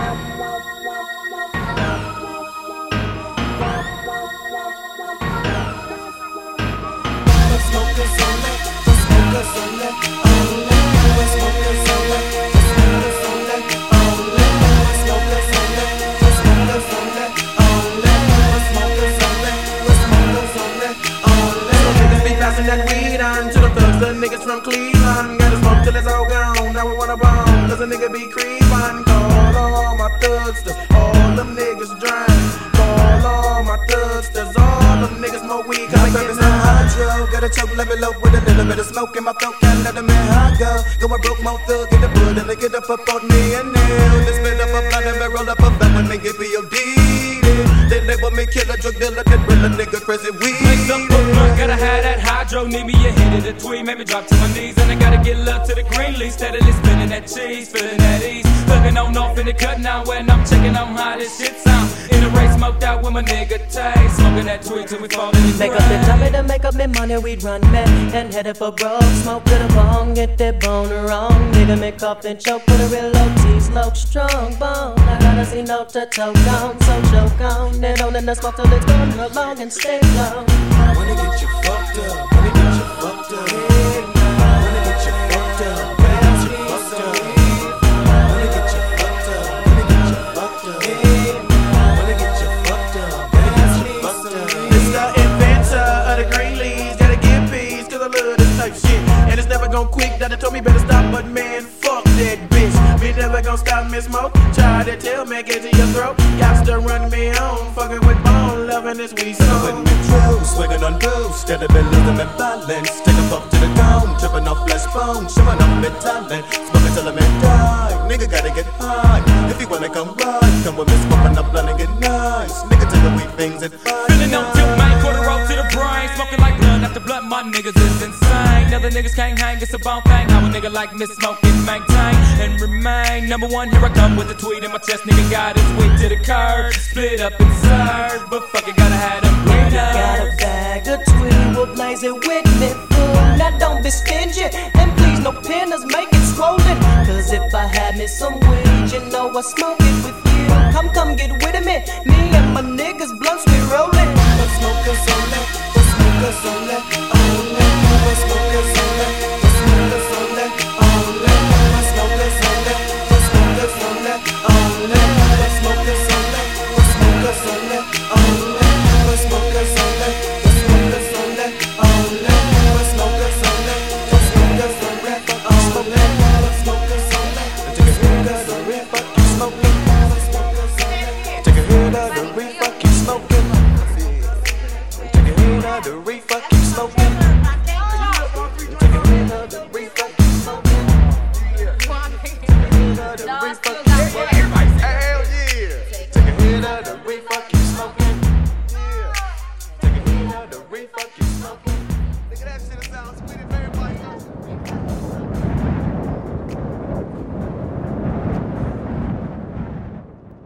That weed on to the thugs, the niggas from Cleveland. Gotta smoke till it's all gone. Now we wanna bomb, cause a nigga be creepin'. Call all my thugsters, all them niggas drown. Call all my thugsters, all them niggas smoke weed. Cause I get some hydro. Got a choke level low with a little bit of smoke in my throat. Can't let them in high go. Going broke, more thug in the bud. And they get up on me and nail. They spit up a blunt and they roll up a fat and they get POD. They label me killer, drug dealer, that real nigga crazy weed. Make some blunt, gotta have that hydro. Need me a hit of the tweet, make me drop to my knees. And I gotta get love to the green leaf. Steadily spinning that cheese, feeling that ease. Looking on off in the cut now when I'm checking on how this shit sound. In the race, smoked out with my nigga Tay. Smoking that tweet till we fall in the Make up the time to make up me money, we'd run back and headed for broke. Smoke to the bone, get that bone wrong. Nigga me cough and choke with a real low T, slow, strong bone. I gotta see no to toe down, so choke on. Then on in the smoke till it's gone along and stay low. Wanna get you fucked up, wanna get you fucked up. Wanna get you fucked up, wanna get you fucked up. Wanna get you fucked up, wanna get you fucked up. Wanna get you fucked up, wanna get you fucked up. It's the inventor of the green leaves, gotta get peace, cause I love this type shit. And it's never gon' quit, Dada told me better stop, but man, fuck that bitch. Me never gon' stop me smoke, try to tell me, get to your throat. Got to run me on, fucking with bone, loving this weed song. Swinging on booze, steady been losing my balance. Take a puff to the dome, tripping off flesh bones, showing off mid talent. Smoking till I'm die, nigga gotta get high. If you wanna come ride, come with me, smoking up blunt and get nice. Nigga take the weed things and fine. Feeling on tilt, man, quarter roll to the brain. Smoking like blood after blood, my niggas is insane. Other niggas can't hang, it's a bone thing. How a nigga like me smoking, maintain and remain. Number one, here I come with the tweet in my chest. Nigga got his way to the curb, split up and serve. But fuck it, gotta have them green eyes. Got a bag of tweed, we'll blaze it with me, fool. Now don't be stingy, and please no pinners, make it swollen. Cause if I had me some weed, you know I smoke it with you. Come get with me, me and my niggas blunts we rollin'. The smokers only, the smokers only, only. The smokers only, the smokers only, only. The smokers only, the smokers only, only. The smokers only, the smokers only, only. The smokers only, the smokers only, only. The smokers only, the smokers only, only. The smokers only, take a hit of the reefer, keep smoking. Take a hit of the reefer, keep smoking. Take a hit of the reefer, keep smoking. Take a hit of the reefer, keep smoking. Take a hit of the reefer, keep smoking.